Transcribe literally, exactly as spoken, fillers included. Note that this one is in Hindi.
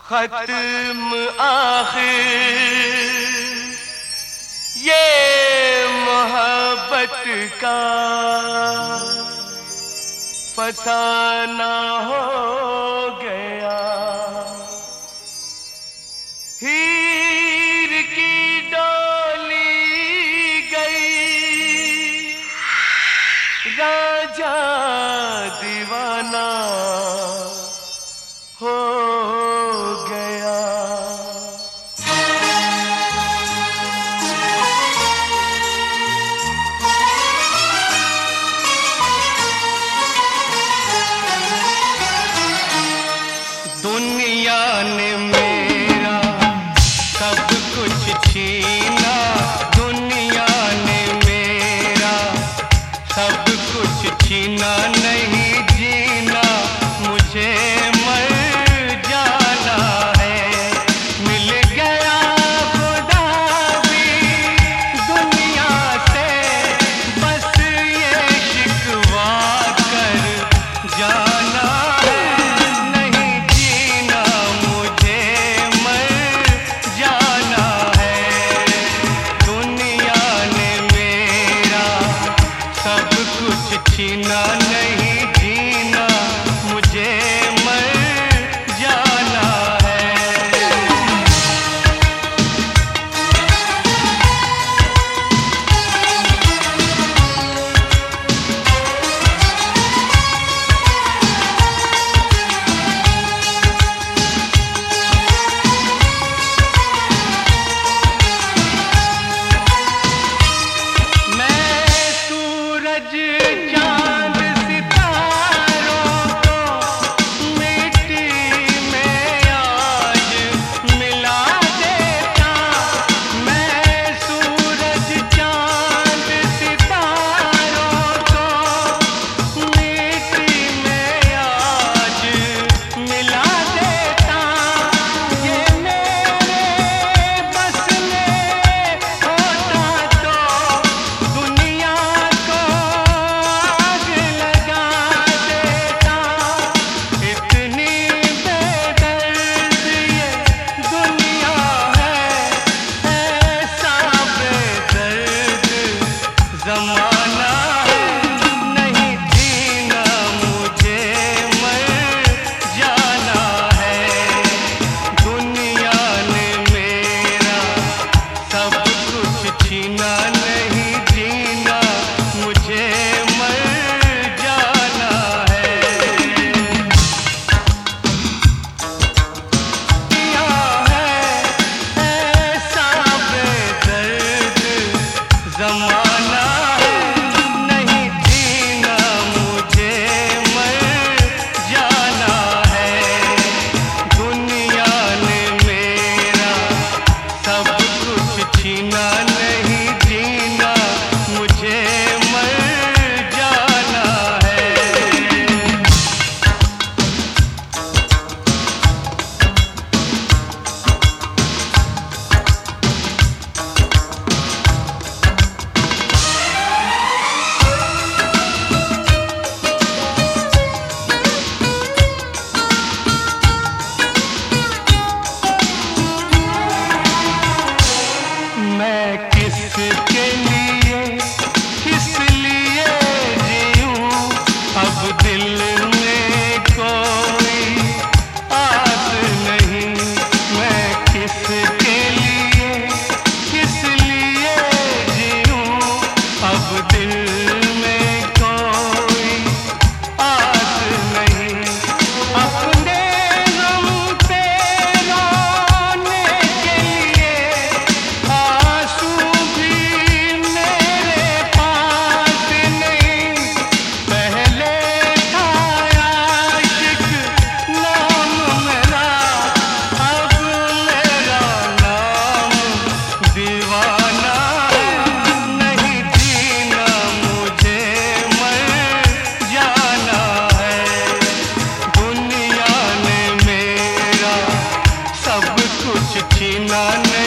खत्म आखिर ये मोहब्बत का फसाना हो गया। हीर की डोली गई, राजा दीवाना हो गया। दुनिया ने मेरा सब कुछ छीना, दुनिया ने मेरा सब कुछ छीना, नहीं जीना मुझे छीना, नहीं जीना मुझे मर जाना है। मैं सूरज ज़माना नहीं जीना मुझे मर जाना है। दुनिया ने मेरा सब कुछ छीना, नहीं जीना मुझे मर जाना है। यहाँ है ऐसा बेदर्द ज़माना, नहीं जीना मुझे मर जाना है। दुनिया ने मेरा सब कुछ छीना, नहीं जीना मुझे मर जाना है। मैं किसके लिए किस लिए जीऊं, अब दिल में कोई आस नहीं। मैं किसके लिए किस लिए जीऊं, अब दिल में कोई आस नहीं। अपने गम पे रोने के लिए आंसू भी मेरे पास नहीं। पहले था आशिक नाम मेरा, अब मेरा नाम दीवाना है। नहीं जीना मुझे मर जाना है। दुनिया ने मेरा सब कुछ छीना, नहीं